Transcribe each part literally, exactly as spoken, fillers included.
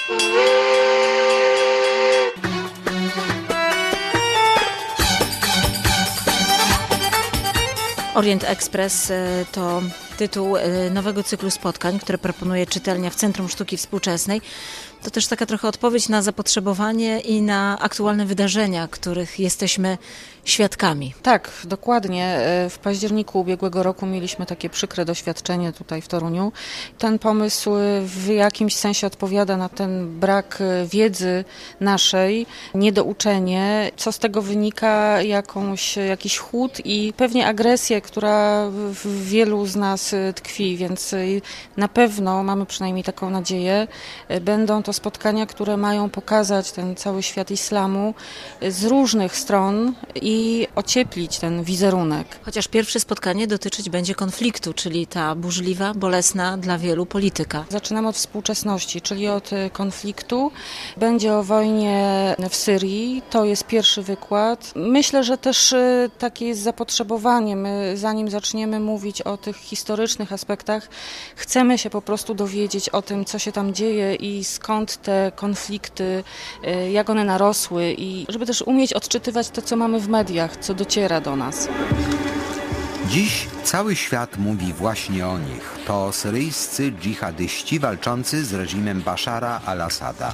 Orient Express to tytuł nowego cyklu spotkań, które proponuje czytelnia w Centrum Sztuki Współczesnej. To też taka trochę odpowiedź na zapotrzebowanie i na aktualne wydarzenia, których jesteśmy świadkami. Tak, dokładnie. W październiku ubiegłego roku mieliśmy takie przykre doświadczenie tutaj w Toruniu. Ten pomysł w jakimś sensie odpowiada na ten brak wiedzy naszej, niedouczenie, co z tego wynika, jakąś, jakiś chłód i pewnie agresję, która w wielu z nas tkwi, więc na pewno, mamy przynajmniej taką nadzieję, będą to spotkania, które mają pokazać ten cały świat islamu z różnych stron i ocieplić ten wizerunek. Chociaż pierwsze spotkanie dotyczyć będzie konfliktu, czyli ta burzliwa, bolesna dla wielu polityka. Zaczynamy od współczesności, czyli od konfliktu. Będzie o wojnie w Syrii, to jest pierwszy wykład. Myślę, że też takie jest zapotrzebowanie. My, zanim zaczniemy mówić o tych historycznych aspektach, chcemy się po prostu dowiedzieć o tym, co się tam dzieje i skąd te konflikty, jak one narosły i żeby też umieć odczytywać to, co mamy w mediach, co dociera do nas. Dziś cały świat mówi właśnie o nich. To syryjscy dżihadyści walczący z reżimem Bashara al-Assada.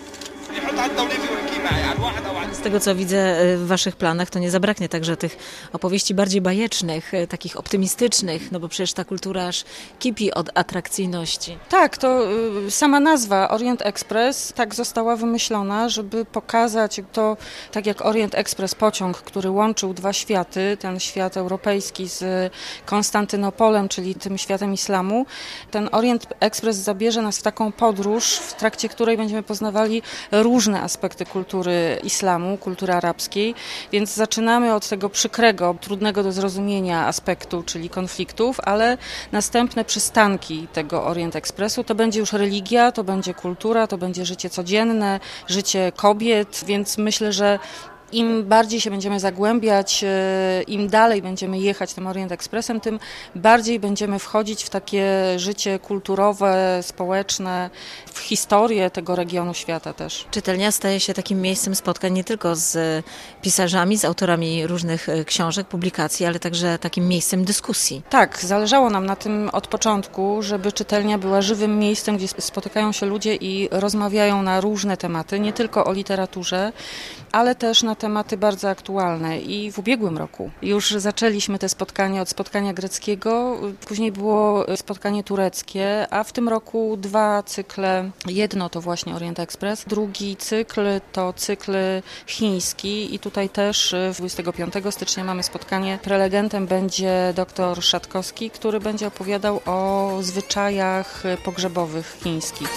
Z tego, co widzę w waszych planach, to nie zabraknie także tych opowieści bardziej bajecznych, takich optymistycznych, no bo przecież ta kultura aż kipi od atrakcyjności. Tak, to sama nazwa Orient Express tak została wymyślona, żeby pokazać to, tak jak Orient Express, pociąg, który łączył dwa światy, ten świat europejski z Konstantynopolem, czyli tym światem islamu. Ten Orient Express zabierze nas w taką podróż, w trakcie której będziemy poznawali różne aspekty kultury islamu, kultury arabskiej, więc zaczynamy od tego przykrego, trudnego do zrozumienia aspektu, czyli konfliktów, ale następne przystanki tego Orient Expressu to będzie już religia, to będzie kultura, to będzie życie codzienne, życie kobiet, więc myślę, że im bardziej się będziemy zagłębiać, im dalej będziemy jechać tym Orient Expressem, tym bardziej będziemy wchodzić w takie życie kulturowe, społeczne, w historię tego regionu świata też. Czytelnia staje się takim miejscem spotkań nie tylko z pisarzami, z autorami różnych książek, publikacji, ale także takim miejscem dyskusji. Tak, zależało nam na tym od początku, żeby czytelnia była żywym miejscem, gdzie spotykają się ludzie i rozmawiają na różne tematy, nie tylko o literaturze, ale też na tematy bardzo aktualne. I w ubiegłym roku już zaczęliśmy te spotkania od spotkania greckiego, później było spotkanie tureckie, a w tym roku dwa cykle. Jedno to właśnie Orient Express, drugi cykl to cykl chiński i tutaj też dwudziestego piątego stycznia mamy spotkanie. Prelegentem będzie dr Szatkowski, który będzie opowiadał o zwyczajach pogrzebowych chińskich.